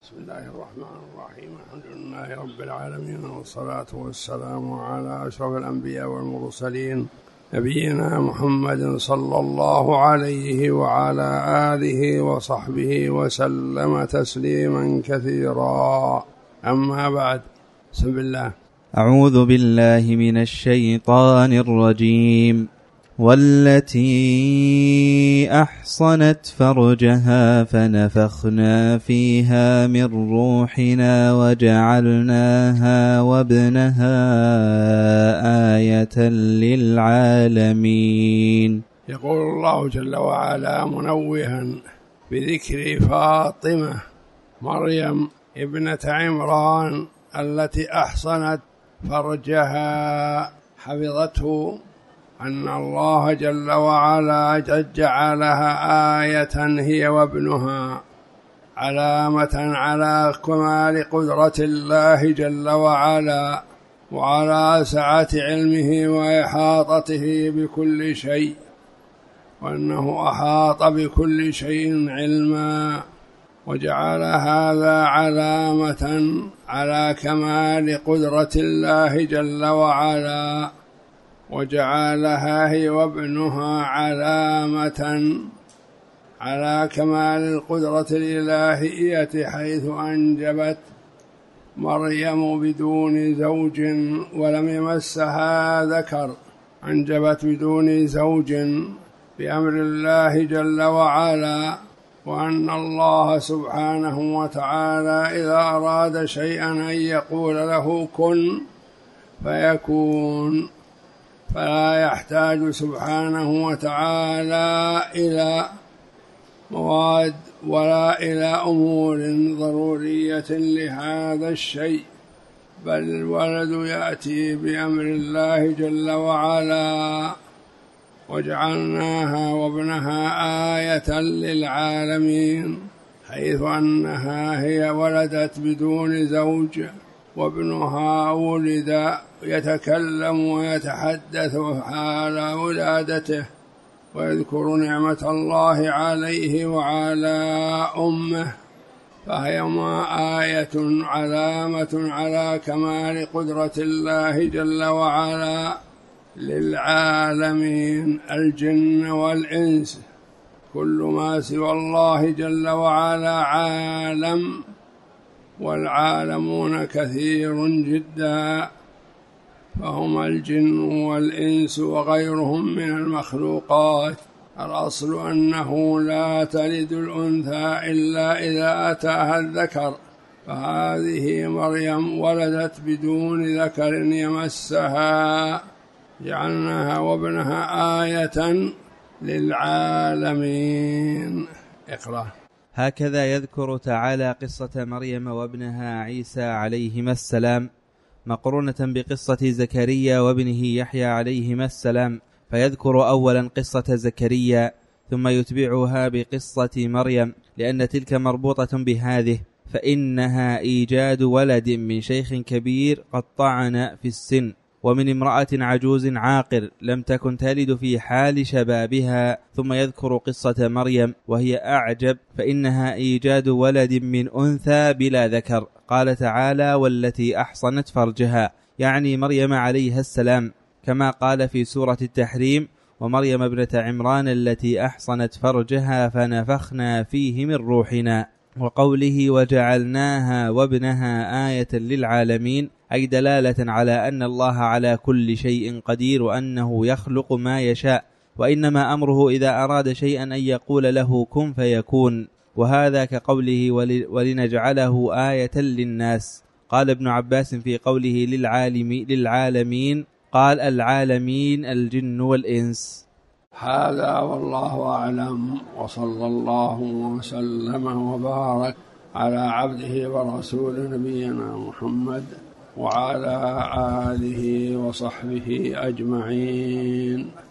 بسم الله الرحمن الرحيم. الحمد لله رب العالمين، والصلاة والسلام على أشرف الأنبياء والمرسلين، نبينا محمد صلى الله عليه وعلى آله وصحبه وسلم تسليما كثيرا. أما بعد، بسم الله. أعوذ بالله من الشيطان الرجيم. والتي أحصنت فرجها فنفخنا فيها من روحنا وجعلناها وابنها آية للعالمين. يقول الله جل وعلا منوها بذكر فاطمة مريم ابنة عمران التي أحصنت فرجها، حفظته، أن الله جل وعلا جعلها آية هي وابنها، علامة على كمال قدرة الله جل وعلا وعلى سعة علمه وإحاطته بكل شيء، وأنه أحاط بكل شيء علما، وجعل هذا علامة على كمال قدرة الله جل وعلا، وجعلها هي وابنها علامة على كمال القدرة الإلهية، حيث أنجبت مريم بدون زوج ولم يمسها ذكر، أنجبت بدون زوج بأمر الله جل وعلا، وأن الله سبحانه وتعالى إذا أراد شيئا أن يقول له كن فيكون، فلا يحتاج سبحانه وتعالى إلى مواد ولا إلى أمور ضرورية لهذا الشيء، بل الولد يأتي بأمر الله جل وعلا. وجعلناها وابنها آية للعالمين، حيث أنها هي ولدت بدون زوج، وابنها ولد يتكلم ويتحدث حال ولادته، ويذكر نعمة الله عليه وعلى أمه، فهي آية علامة على كمال قدرة الله جل وعلا للعالمين، الجن والإنس، كل ما سوى الله جل وعلا عالم، والعالمون كثير جدا، فهم الجن والإنس وغيرهم من المخلوقات. الأصل أنه لا تلد الأنثى إلا إذا أتاها الذكر، فهذه مريم ولدت بدون ذكر يمسها، جعلناها وابنها آية للعالمين. اقرأ. هكذا يذكر تعالى قصة مريم وابنها عيسى عليهما السلام مقرونة بقصة زكريا وابنه يحيى عليهما السلام، فيذكر أولا قصة زكريا ثم يتبعها بقصة مريم، لأن تلك مربوطة بهذه، فإنها إيجاد ولد من شيخ كبير قد طعن في السن، ومن امرأة عجوز عاقر لم تكن تلد في حال شبابها. ثم يذكر قصة مريم وهي أعجب، فإنها إيجاد ولد من أنثى بلا ذكر. قال تعالى: والتي أحصنت فرجها، يعني مريم عليها السلام، كما قال في سورة التحريم: ومريم ابنة عمران التي أحصنت فرجها فنفخنا فيه من روحنا. وقوله: وجعلناها وابنها آية للعالمين، أي دلالة على أن الله على كل شيء قدير، وأنه يخلق ما يشاء، وإنما أمره إذا أراد شيئا أن يقول له كن فيكون، وهذا كقوله: ولنجعله آية للناس. قال ابن عباس في قوله للعالمين، قال العالمين الجن والإنس. هذا والله أعلم، وصلى الله وسلم وبارك على عبده ورسول نبينا محمد وعلى آله وصحبه أجمعين.